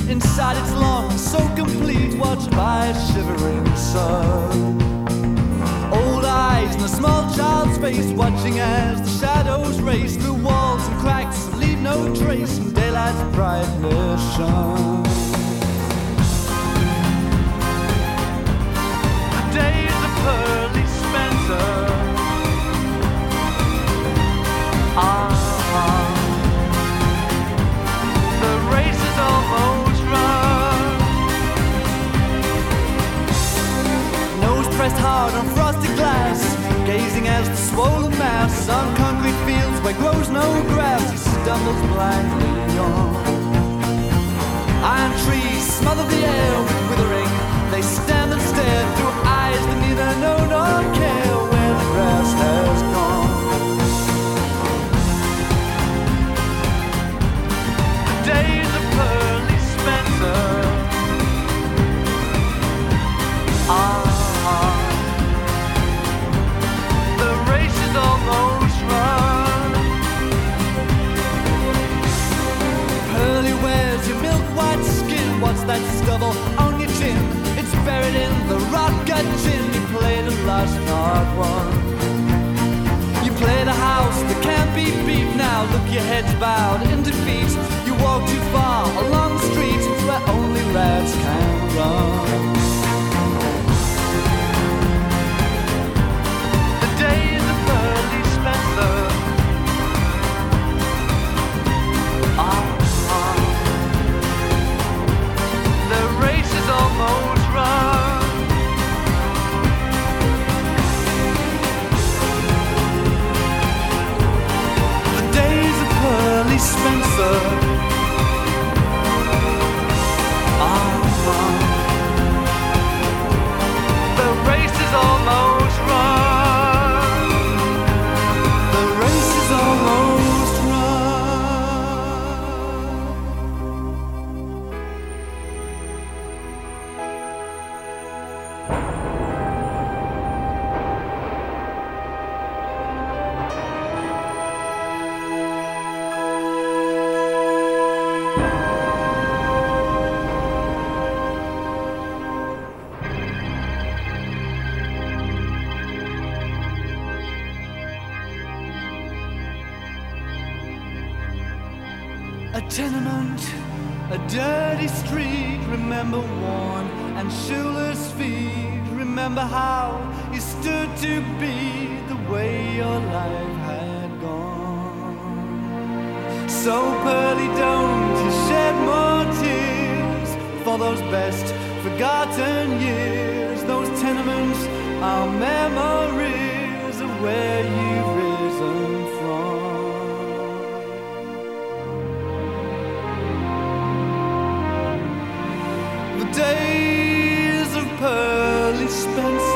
Inside it's long, so complete, watched by a shivering sun. Old eyes in a small child's face, watching as the shadows race through walls and cracks, leave no trace in daylight's brightness shone. The days of Pearly Spencer are the race is almost run. Nose pressed hard on frosted glass, gazing as the swollen mass on concrete fields where grows no grass, he stumbles blindly on. Iron trees smother the air with withering, they stand and stare through eyes that neither know nor care where the grass has gone. The days of Pearly Spencer are almost run. Pearly wears your milk white skin. What's that stubble on your chin? It's buried in the rot gut gin. You played and lost, not won. You played a house that can't be beat. Now look, your head's bowed in defeat. You walk too far along the street where only rats can run. The days of Pearly Spencer are the race is almost run. The days of Pearly Spencer are the race is almost run. The race is almost a tenement, a dirty street, remember worn and shoeless feet. Remember how you stood to be the way your life had gone. So Pearly, don't you shed more tears for those best forgotten years. Those tenements are memories of where you've risen from. Days of Pearly Spencer